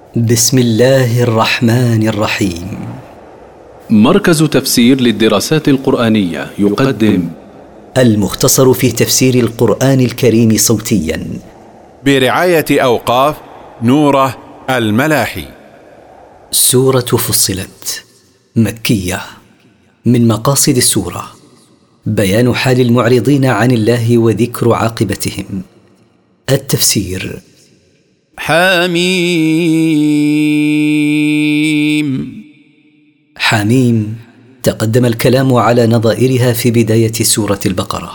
بسم الله الرحمن الرحيم. مركز تفسير للدراسات القرآنية يقدم المختصر في تفسير القرآن الكريم صوتيا برعاية أوقاف نوره الملاحي. سورة فصلت مكية. من مقاصد السورة بيان حال المعرضين عن الله وذكر عاقبتهم. التفسير: حاميم تقدم الكلام على نظائرها في بداية سورة البقرة.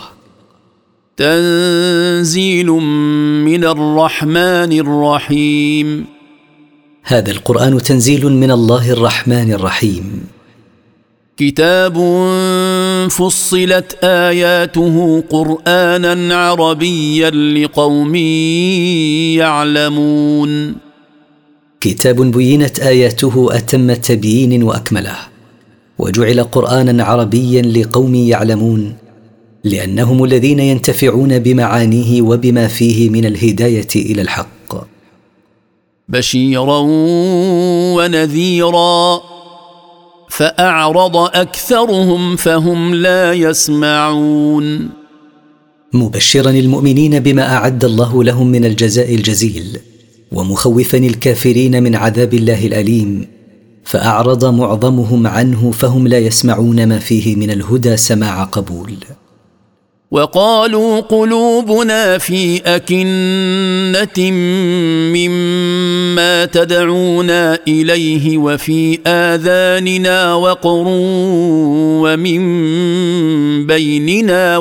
تنزيل من الرحمن الرحيم. هذا القرآن تنزيل من الله الرحمن الرحيم. كتاب فصلت آياته قرآنا عربيا لقوم يعلمون. كتاب بينت آياته أتم تبيين وأكمله، وجعل قرآنا عربيا لقوم يعلمون، لأنهم الذين ينتفعون بمعانيه وبما فيه من الهداية إلى الحق. بشيرا ونذيرا فأعرض أكثرهم فهم لا يسمعون. مبشرا المؤمنين بما أعد الله لهم من الجزاء الجزيل، ومخوفا الكافرين من عذاب الله الأليم، فأعرض معظمهم عنه فهم لا يسمعون ما فيه من الهدى سماع قبول. وقالوا قلوبنا في أكنة مما تدعونا إليه وفي آذاننا وقر ومن بيننا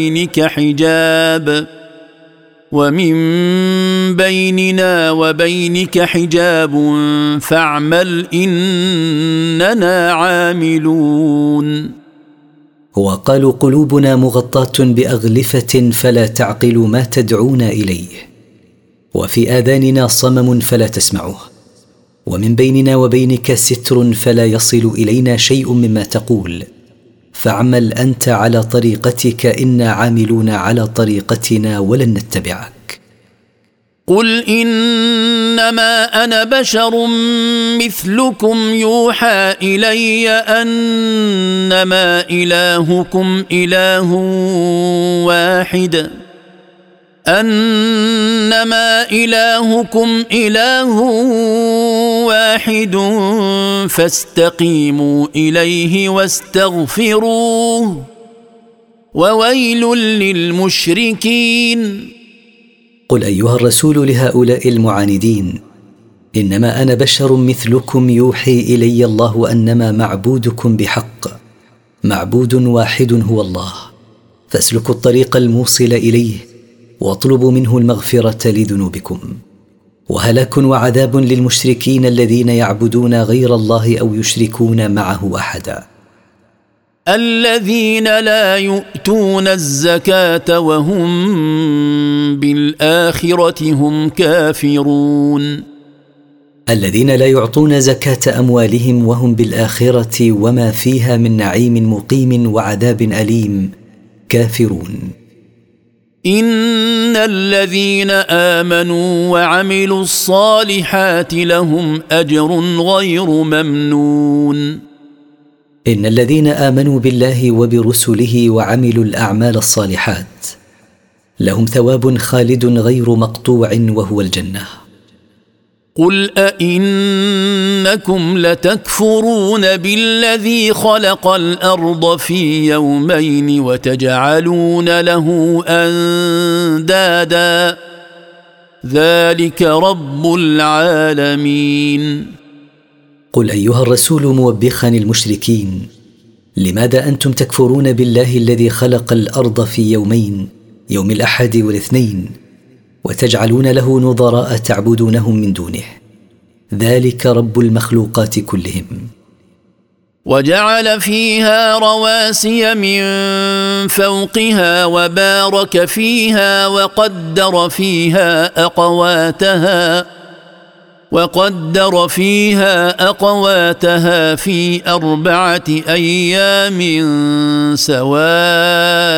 وبينك حجاب فاعمل إننا عاملون. وقالوا قلوبنا مغطاة بأغلفة فلا تعقل ما تدعونا إليه، وفي آذاننا صمم فلا تسمعه، ومن بيننا وبينك ستر فلا يصل إلينا شيء مما تقول، فاعمل أنت على طريقتك إنا عاملون على طريقتنا ولن نتبعك. قل إنما أنا بشر مثلكم يوحى إلي أنما إلهكم إله واحد فاستقيموا إليه واستغفروه وويل للمشركين. قل أيها الرسول لهؤلاء المعاندين: إنما أنا بشر مثلكم يوحي إلي الله أنما معبودكم بحق معبود واحد هو الله، فاسلكوا الطريق الموصل إليه واطلبوا منه المغفرة لذنوبكم. وهلاك وعذاب للمشركين الذين يعبدون غير الله أو يشركون معه أحدا. الذين لا يؤتون الزكاة وهم بالآخرة هم كافرون. الذين لا يعطون زكاة أموالهم وهم بالآخرة وما فيها من نعيم مقيم وعذاب أليم كافرون. إن الذين آمنوا وعملوا الصالحات لهم أجر غير ممنون. إن الذين آمنوا بالله وبرسله وعملوا الأعمال الصالحات لهم ثواب خالد غير مقطوع وهو الجنة. قل أئنكم لتكفرون بالذي خلق الأرض في يومين وتجعلون له أندادا ذلك رب العالمين. قل أيها الرسول موبخا المشركين: لماذا أنتم تكفرون بالله الذي خلق الأرض في يومين، يوم الأحد والاثنين، وتجعلون له نظراء تعبدونهم من دونه؟ ذلك رب المخلوقات كلهم. وجعل فيها رواسي من فوقها وبارك فيها وقدر فيها أقواتها في 4 أيام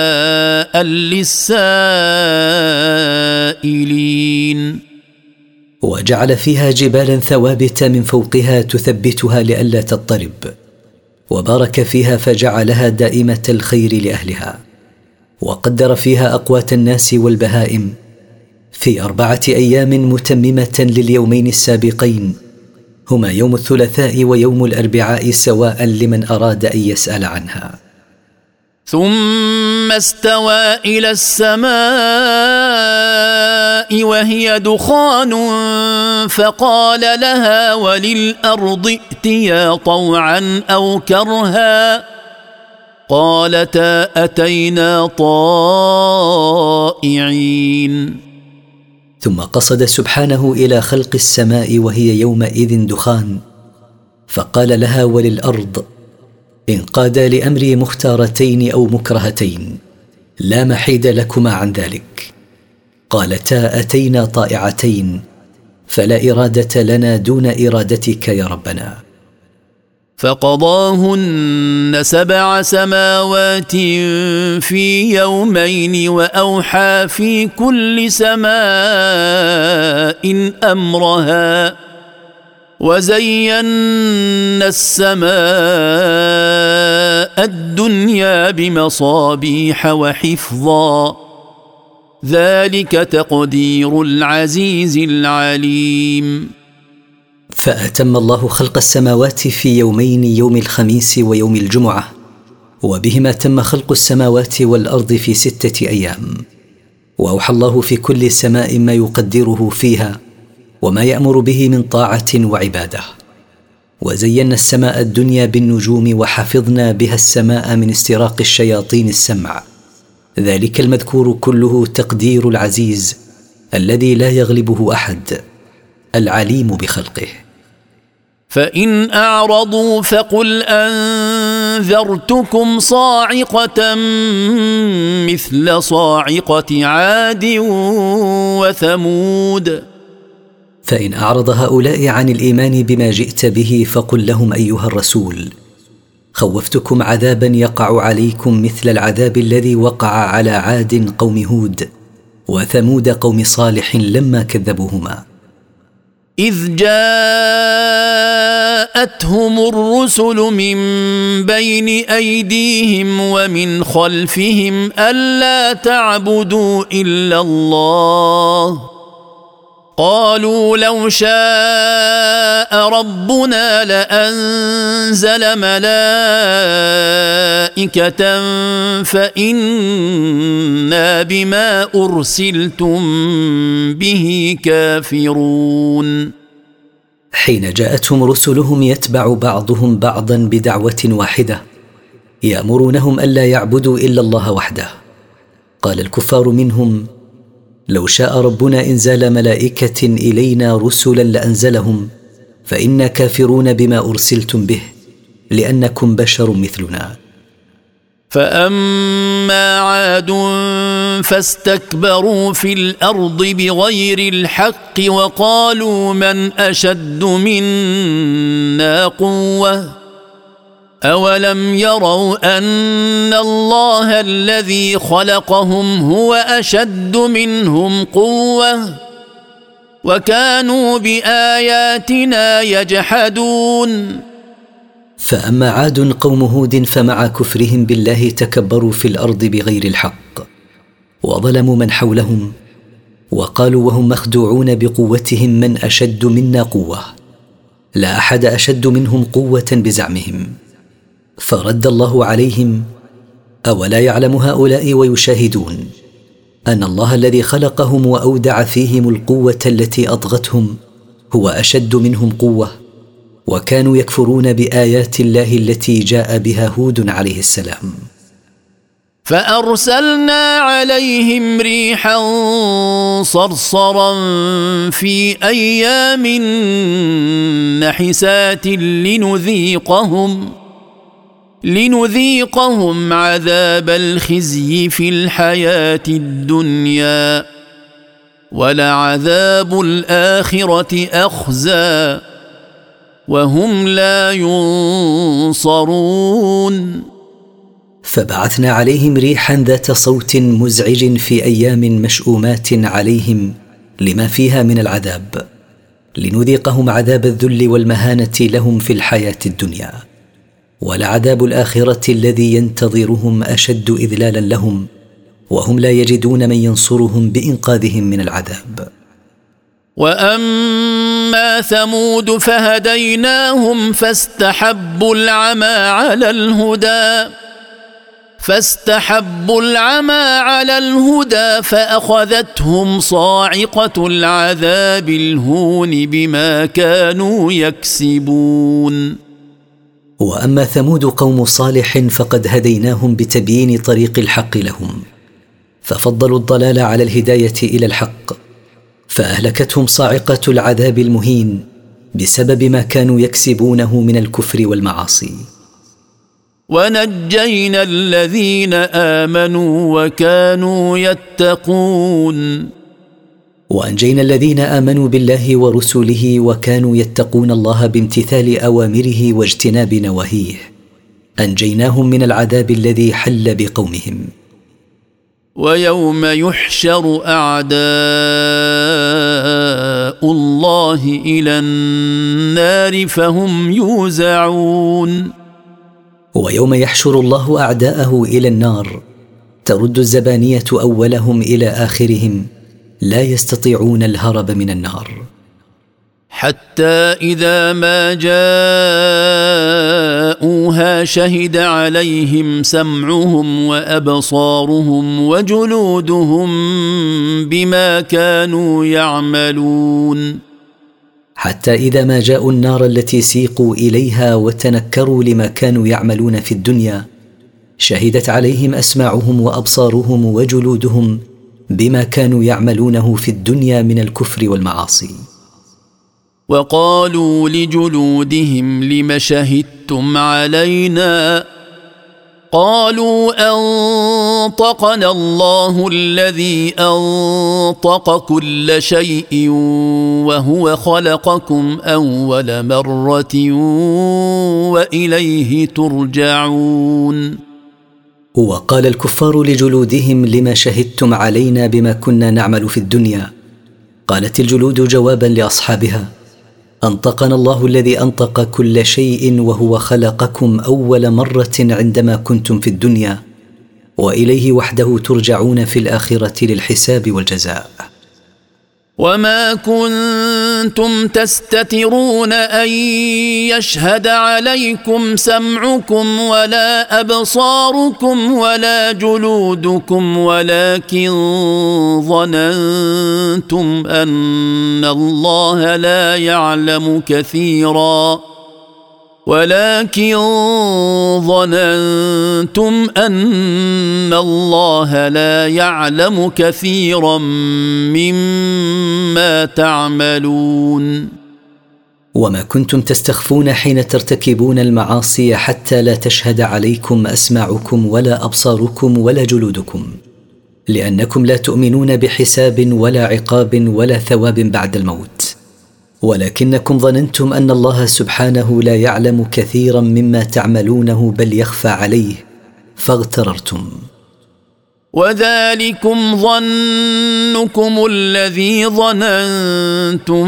سواء للسائلين. وجعل فيها جبالا ثوابت من فوقها تثبتها لئلا تضطرب، وبارك فيها فجعلها دائمة الخير لأهلها، وقدر فيها أقوات الناس والبهائم في 4 أيام متممة لليومين السابقين، هما يوم الثلاثاء ويوم الأربعاء، سواء لمن أراد أن يسأل عنها. ثم استوى إلى السماء وهي دخان فقال لها وللأرض ائتيا طوعا أو كرها قالتا أتينا طائعين. ثم قصد سبحانه إلى خلق السماء وهي يومئذ دخان، فقال لها وللأرض: انقادا لأمر مختارتين أو مكرهتين لا محيد لكما عن ذلك، قالتا أتينا طائعتين، فلا إرادة لنا دون إرادتك يا ربنا. فقضاهن 7 سماوات في يومين وأوحى في كل سماء أمرها وزينا السماء الدنيا بمصابيح وحفظا ذلك تقدير العزيز العليم. فأتم الله خلق السماوات في يومين، يوم الخميس ويوم الجمعة، وبهما تم خلق السماوات والأرض في 6 أيام، وأوحى الله في كل سماء ما يقدره فيها وما يأمر به من طاعة وعبادة. وزينا السماء الدنيا بالنجوم وحفظنا بها السماء من استراق الشياطين السمع، ذلك المذكور كله تقدير العزيز الذي لا يغلبه أحد، العليم بخلقه. فإن أعرضوا فقل أنذرتكم صاعقة مثل صاعقة عاد وثمود. فإن أعرض هؤلاء عن الإيمان بما جئت به فقل لهم أيها الرسول: خوفتكم عذابا يقع عليكم مثل العذاب الذي وقع على عاد قوم هود وثمود قوم صالح لما كذبوهما، إذ جاءتهم الرسل من بين أيديهم ومن خلفهم ألا تعبدوا إلا الله قالوا لو شاء ربنا لأنزل ملائكة فإنا بما أرسلتم به كافرون. حين جاءتهم رسلهم يتبع بعضهم بعضا بدعوة واحدة يأمرونهم ألا يعبدوا إلا الله وحده، قال الكفار منهم: لو شاء ربنا إنزال ملائكة إلينا رسلا لأنزلهم، فإنا كافرون بما أرسلتم به لأنكم بشر مثلنا. فأما عاد فاستكبروا في الأرض بغير الحق وقالوا من أشد منا قوة أولم يروا أن الله الذي خلقهم هو أشد منهم قوة وكانوا بآياتنا يجحدون. فأما عاد قوم هود فمع كفرهم بالله تكبروا في الأرض بغير الحق وظلموا من حولهم، وقالوا وهم مخدوعون بقوتهم: من أشد منا قوة، لا أحد أشد منهم قوة بزعمهم. فرد الله عليهم: أولا يعلم هؤلاء ويشاهدون أن الله الذي خلقهم وأودع فيهم القوة التي أطغتهم هو أشد منهم قوة، وكانوا يكفرون بآيات الله التي جاء بها هود عليه السلام. فأرسلنا عليهم ريحا صرصرا في أيام نحسات لنذيقهم عذاب الخزي في الحياة الدنيا ولعذاب الآخرة أخزى وهم لا ينصرون. فبعثنا عليهم ريحا ذات صوت مزعج في أيام مشؤومات عليهم لما فيها من العذاب، لنذيقهم عذاب الذل والمهانة لهم في الحياة الدنيا، ولعذاب الآخرة الذي ينتظرهم أشد إذلالا لهم، وهم لا يجدون من ينصرهم بإنقاذهم من العذاب. وأما ثمود فهديناهم فاستحبوا العمى على الهدى فأخذتهم صاعقة العذاب الهون بما كانوا يكسبون. وأما ثمود قوم صالح فقد هديناهم بتبيين طريق الحق لهم، ففضلوا الضلال على الهداية إلى الحق، فأهلكتهم صاعقة العذاب المهين بسبب ما كانوا يكسبونه من الكفر والمعاصي. ونجينا الذين آمنوا وكانوا يتقون. وأنجينا الذين آمنوا بالله ورسله وكانوا يتقون الله بامتثال أوامره واجتناب نواهيه، أنجيناهم من العذاب الذي حل بقومهم. ويوم يحشر أعداء الله إلى النار فهم يوزعون. ويوم يحشر الله أعداءه إلى النار ترد الزبانية أولهم إلى آخرهم، لا يستطيعون الهرب من النار. حتى إذا ما جاءوها شهد عليهم سمعهم وأبصارهم وجلودهم بما كانوا يعملون. حتى إذا ما جاءوا النار التي سيقوا إليها وتنكروا لما كانوا يعملون في الدنيا، شهدت عليهم أسماعهم وأبصارهم وجلودهم بما كانوا يعملونه في الدنيا من الكفر والمعاصي. وقالوا لجلودهم لم شهدتم علينا؟ قالوا أنطقنا الله الذي أنطق كل شيء وهو خلقكم أول مرة وإليه ترجعون. وقال الكفار لجلودهم لما شهدتم علينا بما كنا نعمل في الدنيا؟ قالت الجلود جوابا لأصحابها: أنطقنا الله الذي أنطق كل شيء وهو خلقكم أول مرة عندما كنتم في الدنيا، وإليه وحده ترجعون في الآخرة للحساب والجزاء. وما كنتم تستترون أن يشهد عليكم سمعكم ولا أبصاركم ولا جلودكم ولكن ظننتم أن الله لا يعلم كثيرا مما تعملون. وما كنتم تستخفون حين ترتكبون المعاصي حتى لا تشهد عليكم أسماعكم ولا أبصاركم ولا جلودكم، لأنكم لا تؤمنون بحساب ولا عقاب ولا ثواب بعد الموت، ولكنكم ظننتم أن الله سبحانه لا يعلم كثيرا مما تعملونه بل يخفى عليه فاغتررتم. وذلكم ظنكم الذي ظننتم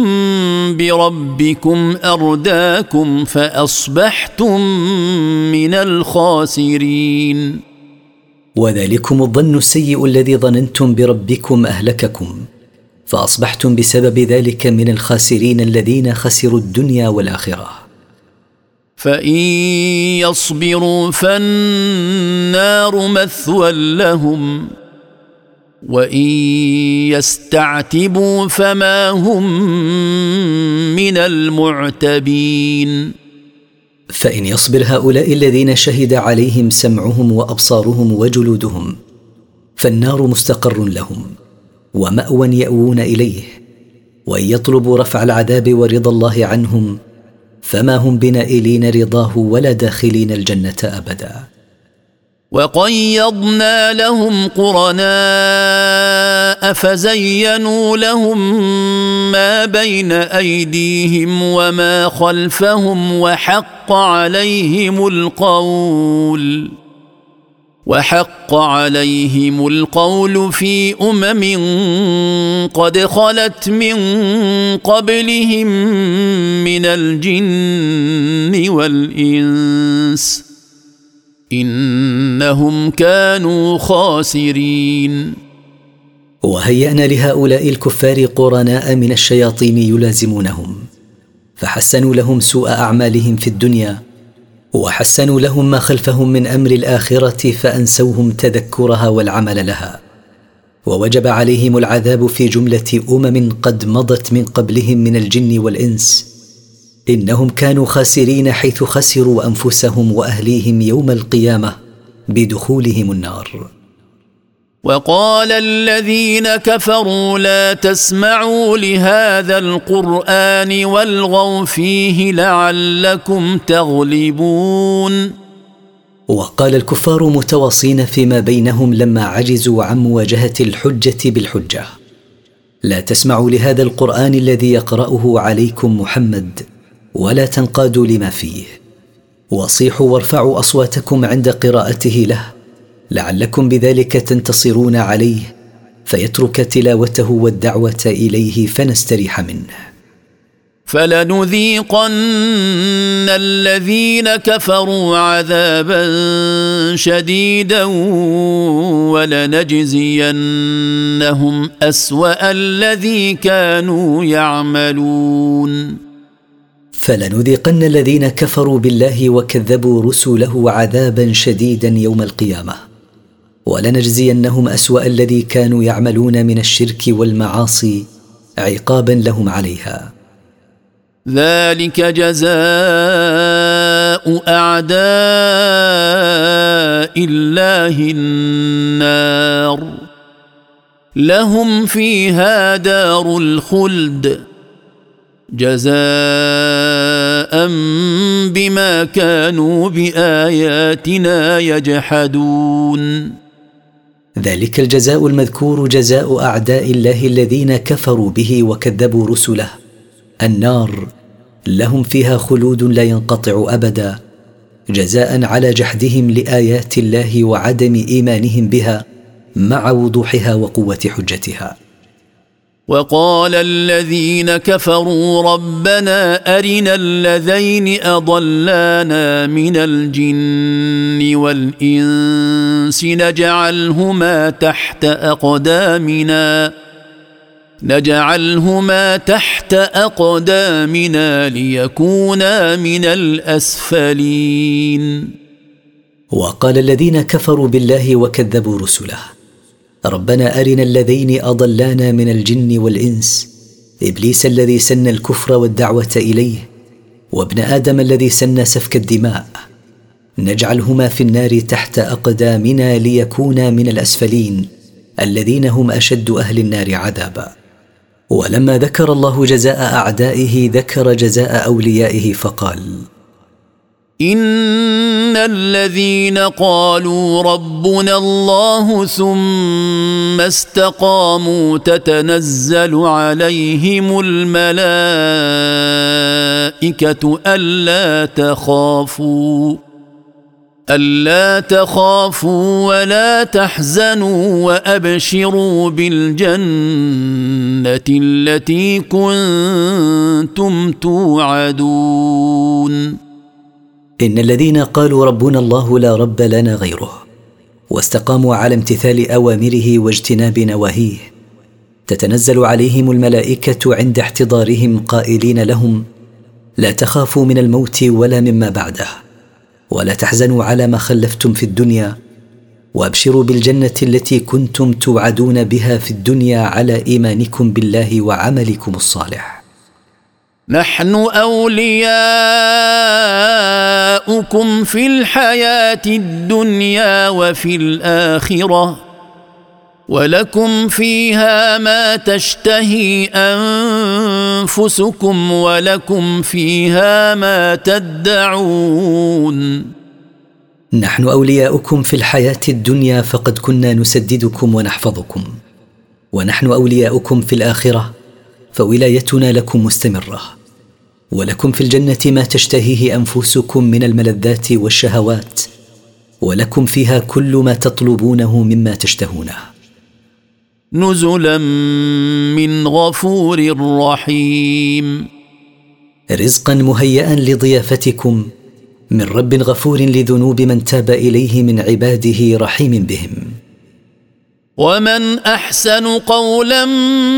بربكم أرداكم فأصبحتم من الخاسرين. وذلكم الظن السيء الذي ظننتم بربكم أهلككم، فأصبحتم بسبب ذلك من الخاسرين الذين خسروا الدنيا والآخرة. فإن يصبروا فالنار مثوى لهم وإن يستعتبوا فما هم من المعتبين. فإن يصبر هؤلاء الذين شهد عليهم سمعهم وأبصارهم وجلودهم فالنار مستقر لهم ومأوى يأوون إليه، وإن يطلبوا رفع العذاب ورضا الله عنهم فما هم بنائلين رضاه ولا داخلين الجنة أبدا. وقيضنا لهم قرناء فزينوا لهم ما بين أيديهم وما خلفهم وحق عليهم القول في قد خلت من قبلهم من الجن والإنس إنهم كانوا خاسرين. وهيأنا لهؤلاء الكفار قرناء من الشياطين يلازمونهم، فحسنوا لهم سوء أعمالهم في الدنيا، وحسنوا لهم ما خلفهم من أمر الآخرة، فأنسوهم تذكرها والعمل لها، ووجب عليهم العذاب في جملة قد مضت من قبلهم من الجن والإنس. إنهم كانوا خاسرين حيث خسروا أنفسهم وأهليهم يوم القيامة بدخولهم النار. وقال الذين كفروا لا تسمعوا لهذا القرآن والغوا فيه لعلكم تغلبون. وقال الكفار متواصين فيما بينهم لما عجزوا عن مواجهة الحجة بالحجة: لا تسمعوا لهذا القرآن الذي يقرأه عليكم محمد ولا تنقادوا لما فيه، وصيحوا وارفعوا أصواتكم عند قراءته له لعلكم بذلك تنتصرون عليه فيترك تلاوته والدعوة إليه فنستريح منه. فلنذيقن الذين كفروا عذابا شديدا ولنجزينهم أسوأ الذي كانوا يعملون. فلنذيقن الذين كفروا بالله وكذبوا رسله عذابا شديدا يوم القيامة، ولنجزينهم أسوأ الذي كانوا يعملون من الشرك والمعاصي عقابا لهم عليها. ذلك جزاء أعداء الله النار لهم فيها دار الخلد جزاء بما كانوا بآياتنا يجحدون. ذلك الجزاء المذكور جزاء أعداء الله الذين كفروا به وكذبوا رسله، النار لهم فيها خلود لا ينقطع أبدا، جزاء على جحدهم لآيات الله وعدم إيمانهم بها مع وضوحها وقوة حجتها. وقال الذين كفروا ربنا أرنا الذين أضلانا من الجن والإنس نجعلهما تحت أقدامنا ليكونا من الأسفلين. وقال الذين كفروا بالله وكذبوا رسله ربنا أرنا الذين أضلانا من الجن والإنس، إبليس الذي سن الكفر والدعوة إليه، وابن آدم الذي سن سفك الدماء، نجعلهما في النار تحت أقدامنا ليكونا من الأسفلين الذين هم أشد أهل النار عذابا. ولما ذكر الله جزاء أعدائه ذكر جزاء أوليائه فقال: إن الذين قالوا ربنا الله ثم استقاموا تتنزل عليهم الملائكة ألا تخافوا ولا تحزنوا وأبشروا بالجنة التي كنتم توعدون. إن الذين قالوا ربنا الله لا رب لنا غيره واستقاموا على امتثال أوامره واجتناب نواهيه تتنزل عليهم الملائكة عند احتضارهم قائلين لهم: لا تخافوا من الموت ولا مما بعده، ولا تحزنوا على ما خلفتم في الدنيا، وابشروا بالجنة التي كنتم توعدون بها في الدنيا على إيمانكم بالله وعملكم الصالح. نحن أولياؤكم في الحياة الدنيا وفي الآخرة، ولكم فيها ما تشتهي أنفسكم ولكم فيها ما تدعون. نحن أولياؤكم في الحياة الدنيا فقد كنا نسددكم ونحفظكم، ونحن أولياؤكم في الآخرة فولايتنا لكم مستمرة، ولكم في الجنة ما تشتهيه أنفسكم من الملذات والشهوات، ولكم فيها كل ما تطلبونه مما تشتهونه. نزلا من غفور رحيم. رزقا مهيئا لضيافتكم من رب غفور لذنوب من تاب إليه من عباده رحيم بهم. ومن أحسن قولا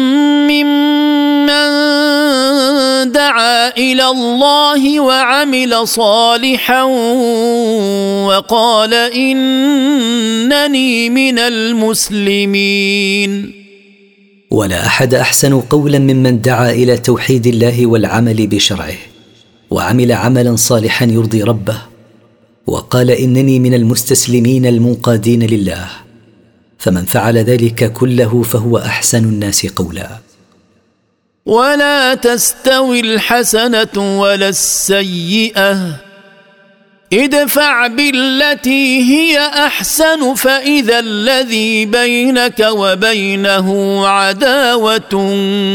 ممن دعا إلى الله وعمل صالحا وقال إنني من المسلمين. ولا أحد أحسن قولا ممن دعا إلى توحيد الله والعمل بشرعه وعمل عملا صالحا يرضي ربه وقال إنني من المستسلمين المنقادين لله، فمن فعل ذلك كله فهو أحسن الناس قولا. ولا تستوي الحسنة ولا السيئة، ادفع بالتي هي أحسن فإذا الذي بينك وبينه عداوة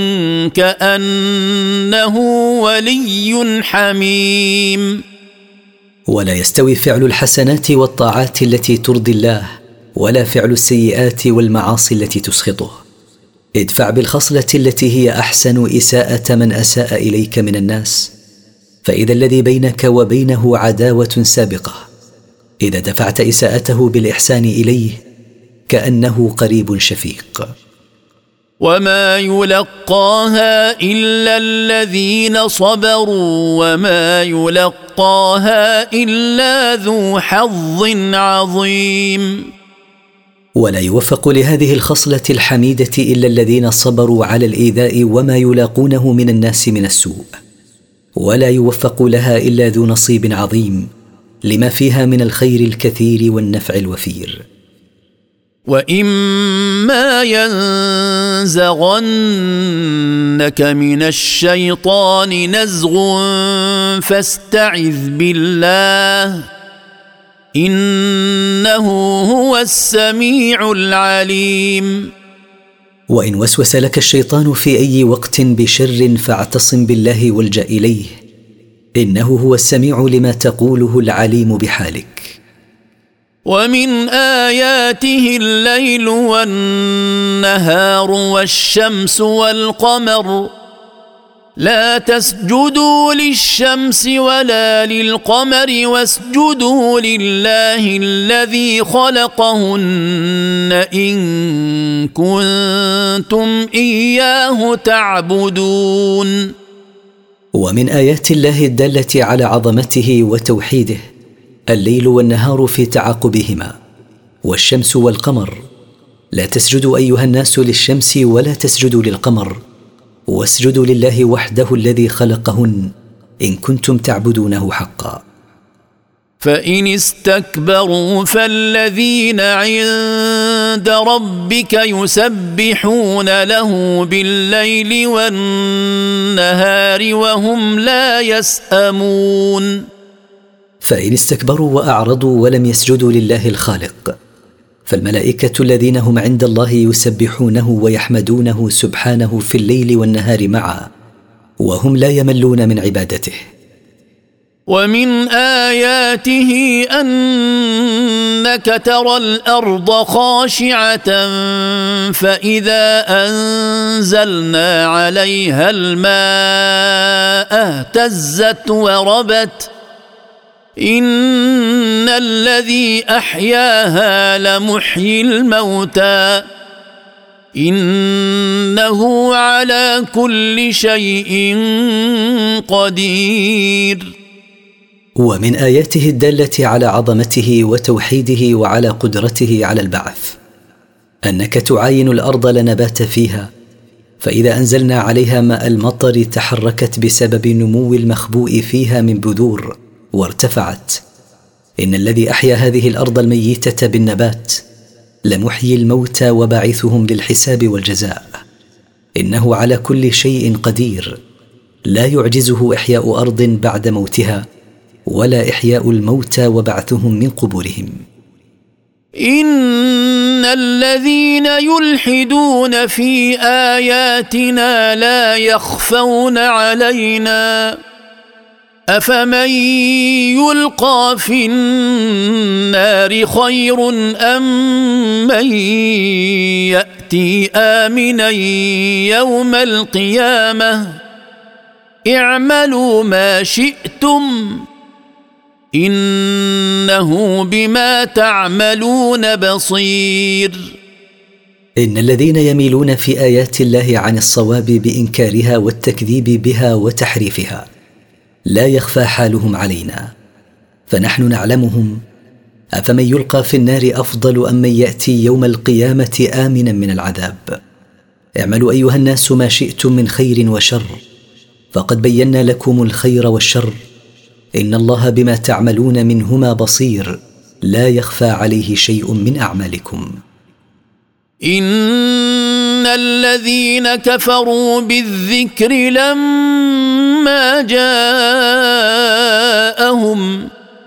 كأنه ولي حميم. ولا يستوي فعل الحسنات والطاعات التي ترضي الله ولا فعل السيئات والمعاصي التي تسخطه. ادفع بالخصلة التي هي أحسن إساءة من أساء إليك من الناس، فإذا الذي بينك وبينه عداوة سابقة إذا دفعت إساءته بالإحسان إليه كأنه قريب شفيق. وما يلقاها إلا الذين صبروا وما يلقاها إلا ذو حظ عظيم. ولا يوفق لهذه الخصلة الحميدة إلا الذين صبروا على الإيذاء وما يلاقونه من الناس من السوء، ولا يوفق لها إلا ذو نصيب عظيم لما فيها من الخير الكثير والنفع الوفير. وإما ينزغنك من الشيطان نزغ فاستعذ بالله إنه هو السميع العليم. وإن وسوس لك الشيطان في أي وقت بشر فاعتصم بالله والجأ إليه إنه هو السميع لما تقوله العليم بحالك. ومن آياته الليل والنهار والشمس والقمر لا تسجدوا للشمس ولا للقمر واسجدوا لله الذي خلقهن إن كنتم إياه تعبدون. ومن آيات الله الدالة على عظمته وتوحيده الليل والنهار في تعاقبهما والشمس والقمر. لا تسجدوا أيها الناس للشمس ولا تسجدوا للقمر واسجدوا لله وحده الذي خلقهن إن كنتم تعبدونه حقا. فإن استكبروا فالذين عند ربك يسبحون له بالليل والنهار وهم لا يسأمون. فإن استكبروا وأعرضوا ولم يسجدوا لله الخالق فالملائكة الذين هم عند الله يسبحونه ويحمدونه سبحانه في الليل والنهار معا وهم لا يملون من عبادته. ومن آياته أنك ترى الأرض خاشعة فإذا أنزلنا عليها الماء اهتزت وربت إن الذي أحياها لمحيي الموتى إنه على كل شيء قدير. ومن آياته الدالة على عظمته وتوحيده وعلى قدرته على البعث أنك تعاين الأرض لا نبات فيها فإذا أنزلنا عليها ماء المطر تحركت بسبب نمو المخبوء فيها من بذور وارتفعت. إن الذي أحيا هذه الأرض الميتة بالنبات لمحيي الموتى وباعثهم للحساب والجزاء إنه على كل شيء قدير لا يعجزه إحياء أرض بعد موتها ولا إحياء الموتى وبعثهم من قبورهم. إن الذين يلحدون في آياتنا لا يخفون علينا أفمن يلقى في النار خير أم من يأتي آمنا يوم القيامة اعملوا ما شئتم إنه بما تعملون بصير. إن الذين يميلون في آيات الله عن الصواب بإنكارها والتكذيب بها وتحريفها لا يخفى حالهم علينا، فنحن نعلمهم. أفمن يلقى في النار أفضل أم من يأتي يوم القيامة آمنا من العذاب. اعملوا أيها الناس ما شئتم من خير وشر، فقد بينا لكم الخير والشر، إن الله بما تعملون منهما بصير، لا يخفى عليه شيء من أعمالكم. إن الذين كفروا بالذكر لما جاءهم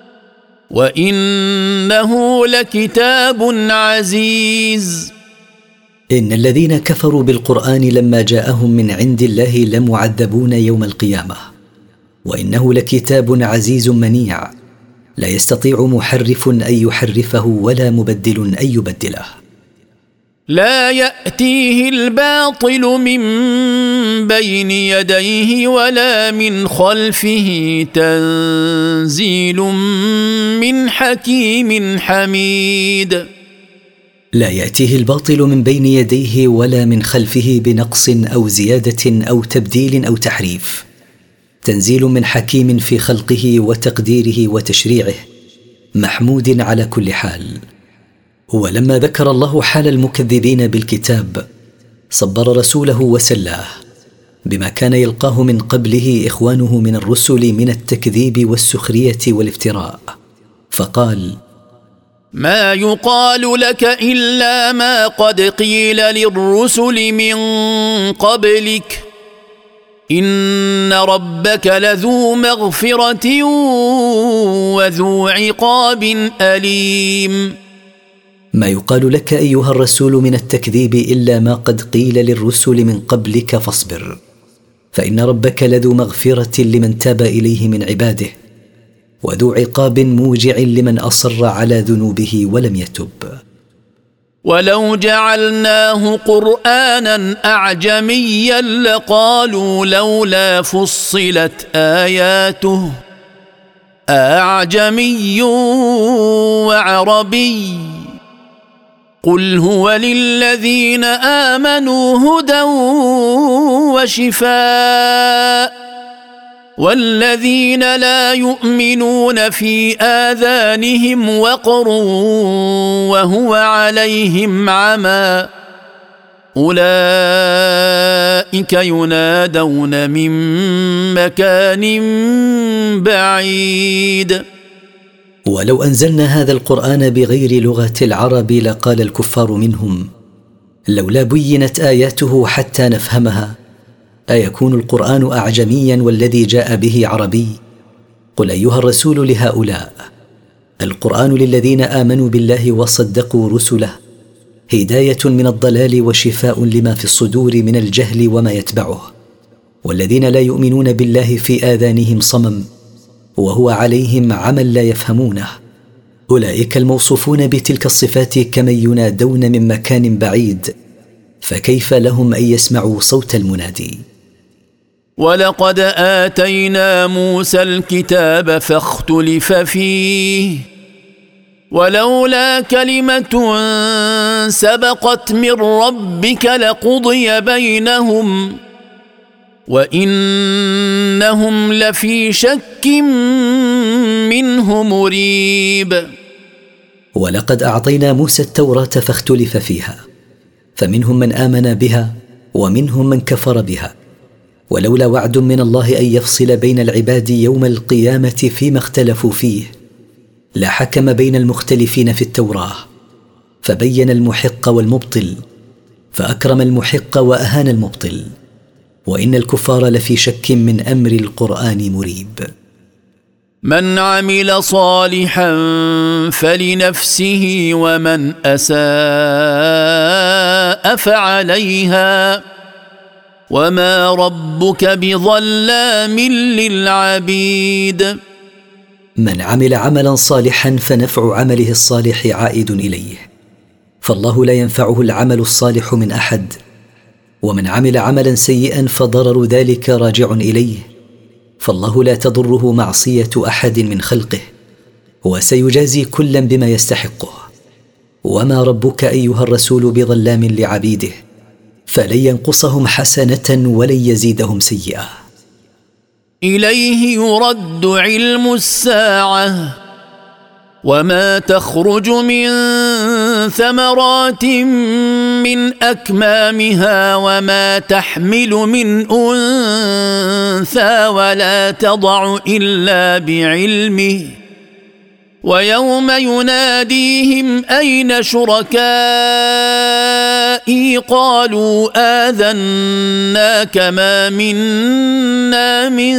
وإنه لكتاب عزيز. إن الذين كفروا بالقرآن لما جاءهم من عند الله لمعذبون يوم القيامة، وإنه لكتاب عزيز منيع، لا يستطيع محرف أن يحرفه ولا مبدل أن يبدله. لا يأتيه الباطل من بين يديه ولا من خلفه تنزيل من حكيم حميد. لا يأتيه الباطل من بين يديه ولا من خلفه بنقص أو زيادة أو تبديل أو تحريف، تنزيل من حكيم في خلقه وتقديره وتشريعه، محمود على كل حال. ولما ذكر الله حال المكذبين بالكتاب صبر رسوله وسلاه بما كان يلقاه من قبله إخوانه من الرسل من التكذيب والسخرية والافتراء، فقال: ما يقال لك إلا ما قد قيل للرسل من قبلك إن ربك لذو مغفرة وذو عقاب أليم. ما يقال لك أيها الرسول من التكذيب إلا ما قد قيل للرسل من قبلك، فاصبر، فإن ربك لذو مغفرة لمن تاب إليه من عباده، وذو عقاب موجع لمن أصر على ذنوبه ولم يتب. ولو جعلناه قرآنا أعجميا لقالوا لولا فصلت آياته أعجمي وعربي قل هو للذين آمنوا هدى وشفاء والذين لا يؤمنون في آذانهم وقر وهو عليهم عمى أولئك ينادون من مكان بعيد. ولو أنزلنا هذا القرآن بغير لغة العرب لقال الكفار منهم لولا بينت آياته حتى نفهمها، أيكون القرآن أعجميا والذي جاء به عربي؟ قل أيها الرسول لهؤلاء: القرآن للذين آمنوا بالله وصدقوا رسله هداية من الضلال وشفاء لما في الصدور من الجهل وما يتبعه، والذين لا يؤمنون بالله في آذانهم صمم وهو عليهم عمى لا يفهمونه، أولئك الموصوفون بتلك الصفات كمن ينادون من مكان بعيد، فكيف لهم أن يسمعوا صوت المنادي؟ ولقد آتينا موسى الكتاب فاختلف فيه ولولا كلمة سبقت من ربك لقضي بينهم وإنهم لفي شك منه مريب. ولقد أعطينا موسى التوراة فاختلف فيها، فمنهم من آمن بها ومنهم من كفر بها، ولولا وعد من الله أن يفصل بين العباد يوم القيامة فيما اختلفوا فيه لحكم بين المختلفين في التوراة، فبين المحق والمبطل، فأكرم المحق وأهان المبطل، وإن الكفار لفي شك من أمر القرآن مريب. من عمل صالحا فلنفسه ومن أساء فعليها وما ربك بظلام للعبيد. من عمل عملا صالحا فنفع عمله الصالح عائد إليه، فالله لا ينفعه العمل الصالح من أحد، ومن عمل عملا سيئا فضرر ذلك راجع إليه، فالله لا تضره معصية أحد من خلقه، وسيجازي كلا بما يستحقه. وما ربك أيها الرسول بظلام لعبيده، فلن ينقصهم حسنة ولن يزيدهم سيئة. إليه يرد علم الساعة وما تخرج من ثمرات من أكمامها وما تحمل من أنثى ولا تضع إلا بعلمه، ويوم يناديهم أين شركائي قالوا آذناك ما منا من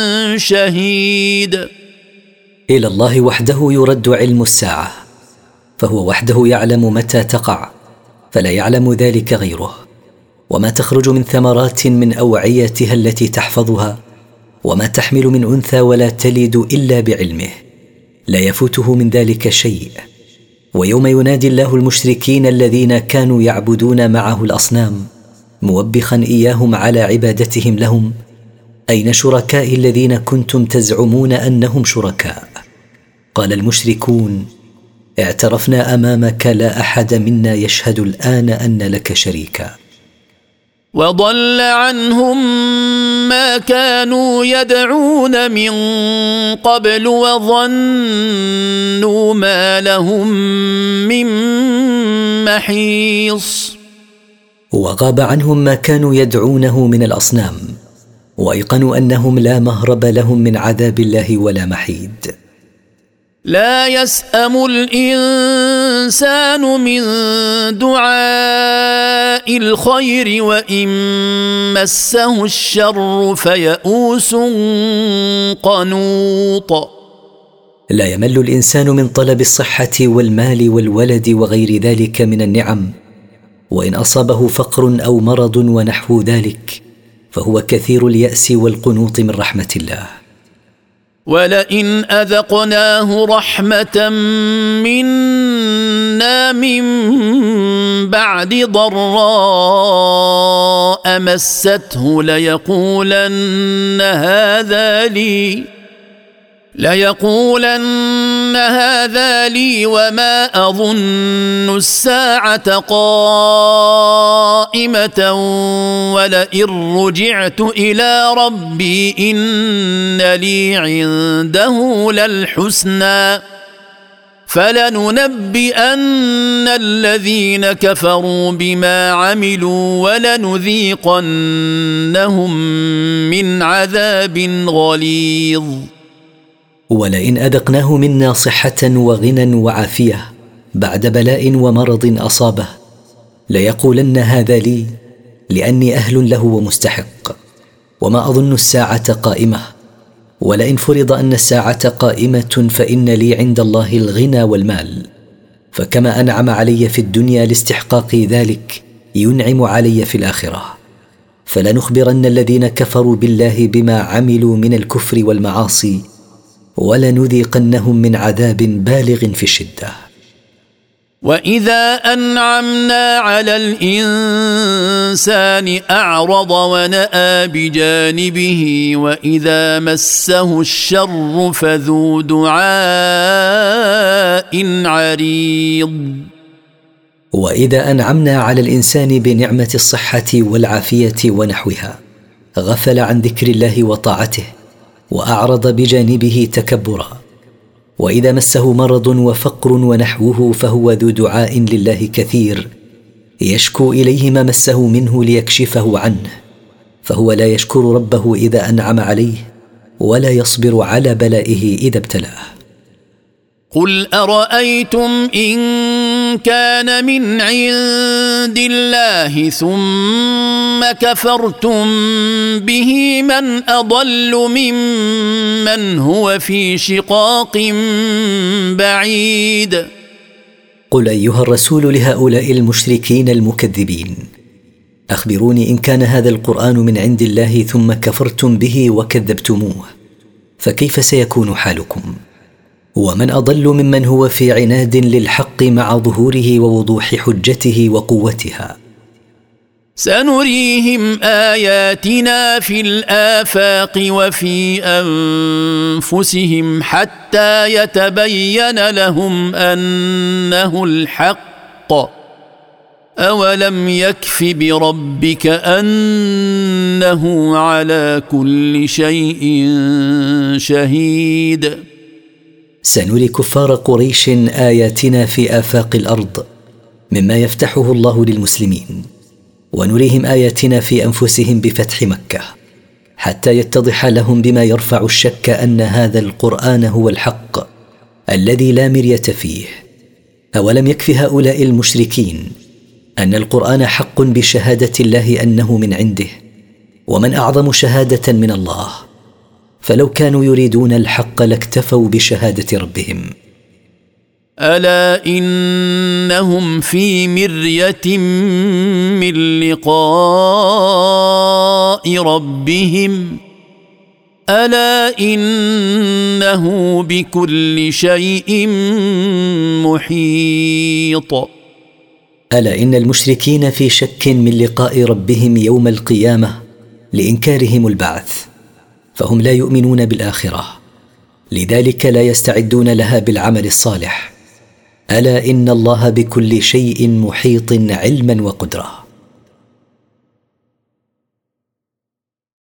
شهيد. إلى الله وحده يرد علم الساعة، فهو وحده يعلم متى تقع، فلا يعلم ذلك غيره. وما تخرج من ثمرات من أوعيتها التي تحفظها، وما تحمل من أنثى ولا تلد إلا بعلمه، لا يفوته من ذلك شيء. ويوم ينادي الله المشركين الذين كانوا يعبدون معه الأصنام موبخا إياهم على عبادتهم لهم: أين شركائي الذين كنتم تزعمون أنهم شركاء؟ قال المشركون: اعترفنا أمامك لا أحد منا يشهد الآن أن لك شريكا. وضل عنهم ما كانوا يدعون من قبل وظنوا ما لهم من محيص. وغاب عنهم ما كانوا يدعونه من الأصنام، وأيقنوا أنهم لا مهرب لهم من عذاب الله ولا محيد. لا يسأم الإنسان من دعاء الخير وإن مسه الشر فيئوس قنوط. لا يمل الإنسان من طلب الصحة والمال والولد وغير ذلك من النعم، وإن أصابه فقر أو مرض ونحو ذلك فهو كثير اليأس والقنوط من رحمة الله. ولئن أذقناه رحمة منا من بعد ضراء مسته ليقولن هذا لي وما أظن الساعة قائمة ولئن رجعت إلى ربي إن لي عنده للحسنى فلننبئن الذين كفروا بما عملوا ولنذيقنهم من عذاب غليظ. ولئن أذقناه منا صحة وغنى وعافية بعد بلاء ومرض أصابه ليقولن هذا لي لأني أهل له ومستحق، وما أظن الساعة قائمة، ولئن فرض أن الساعة قائمة فإن لي عند الله الغنى والمال، فكما أنعم علي في الدنيا لاستحقاق ذلك ينعم علي في الآخرة. فلنخبرن الذين كفروا بالله بما عملوا من الكفر والمعاصي ولنذيقنهم من عذاب بالغ في الشدة. وإذا أنعمنا على الإنسان أعرض ونأى بجانبه وإذا مسه الشر فذو دعاء عريض. وإذا أنعمنا على الإنسان بنعمة الصحة والعافية ونحوها غفل عن ذكر الله وطاعته وأعرض بجانبه تكبرا، وإذا مسه مرض وفقر ونحوه فهو ذو دعاء لله كثير يشكو إليه ما مسه منه ليكشفه عنه، فهو لا يشكر ربه إذا أنعم عليه ولا يصبر على بلائه إذا ابتلاه. قل أرأيتم إن كان من عند الله ثم كفرتم به من أضل ممن هو في شقاق بعيد. قل أيها الرسول لهؤلاء المشركين المكذبين: اخبروني ان كان هذا القران من عند الله ثم كفرتم به وكذبتموه فكيف سيكون حالكم؟ ومن اضل ممن هو في عناد للحق مع ظهوره ووضوح حجته وقوتها. سنريهم آياتنا في الآفاق وفي أنفسهم حتى يتبين لهم أنه الحق. أولم يكف بربك أنه على كل شيء شهيد. سنري كفار قريش آياتنا في آفاق الأرض مما يفتحه الله للمسلمين، ونريهم آياتنا في أنفسهم بفتح مكة حتى يتضح لهم بما يرفع الشك أن هذا القرآن هو الحق الذي لا مرية فيه. أولم يكف هؤلاء المشركين أن القرآن حق بشهادة الله أنه من عنده، ومن أعظم شهادة من الله؟ فلو كانوا يريدون الحق لاكتفوا بشهادة ربهم. ألا إنهم في مرية من لقاء ربهم ألا إنه بكل شيء محيط. ألا إن المشركين في شك من لقاء ربهم يوم القيامة لإنكارهم البعث، فهم لا يؤمنون بالآخرة، لذلك لا يستعدون لها بالعمل الصالح. ألا إن الله بكل شيء محيط علما وقدرة.